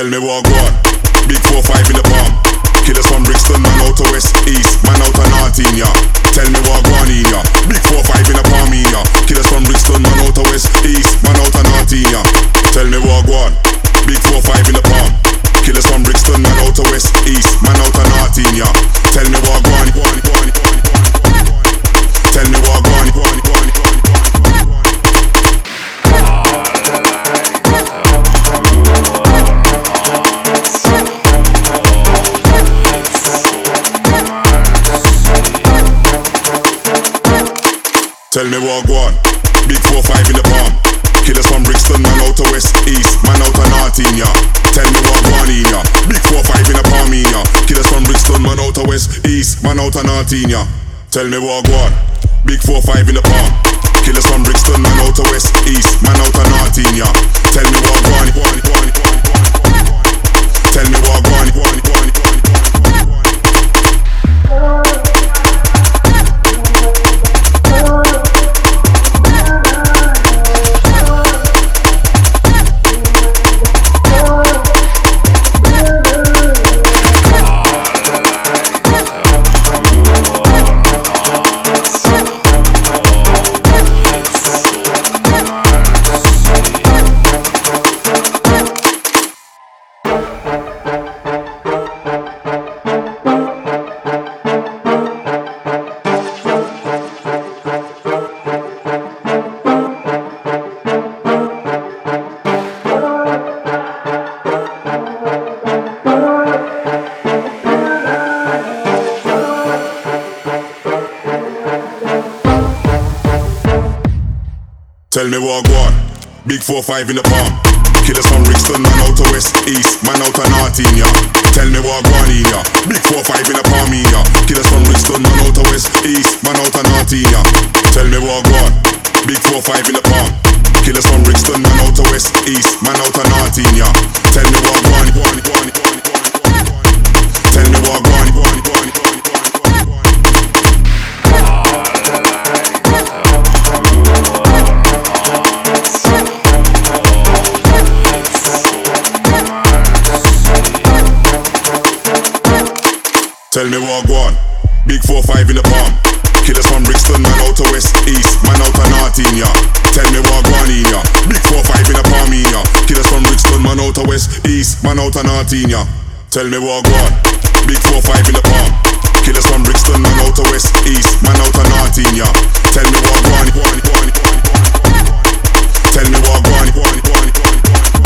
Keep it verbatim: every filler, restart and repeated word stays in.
Tell me what go on. Big four five in the palm. Killers from Brixton, man out to west, east, man out to north in ya. Tell me what go on in ya. Big four five in the palm in ya. Killers from Brixton, man out to west, east, man out to north in ya. Tell me what go on. Big four five in the palm. Killers from Brixton, man out to west, east, man out to north in ya. Tell me what go on, go on, go on, go on, go on. Tell me what go on, go on, go on, go on. Tell me what go on. Big four five in the palm. Killers from Brixton, man out to west, east, man out to north in ya. Tell me what go on in ya. Big four five in the palm in ya. Killers from Brixton, man out to west, east, man out to north in ya. Tell me what go on. Big four five in the palm. Killers from Brixton, man out to west, east, man out to north in ya. Tell me what go on, go on, go on, go on, go on. Tell me what go on, go on, go on, go on, go on. Tell me what go on. Big four five in the palm. Killers from Brixton, man out to west, east, man out to north in ya. Tell me what go on in ya. Big four five in the palm in ya. Killers from Brixton, man out to west, east, man out to north in ya. Tell me what go on. Big four five in the palm. Killers from Brixton, man out to west, east, man out to north in ya. Tell me what go on, go on, go on, go on, go on, go on. Tell me what go on, go on, go on, go on, go on, go on. Tell me what go on. Big four five in the palm. Killers from Brixton, man out to west, east, man out to north in ya. Tell me what go on in ya. Big four five in the palm in ya. Killers from Brixton, man out to west, east, man out to north in ya. Tell me what go on. Big four five in the palm. Killers from Brixton, man out to west, east, man out to north in ya. Tell me what go on, go on, go on, go on, go on, go on. Tell me what go on, go on, go on, go on, go on.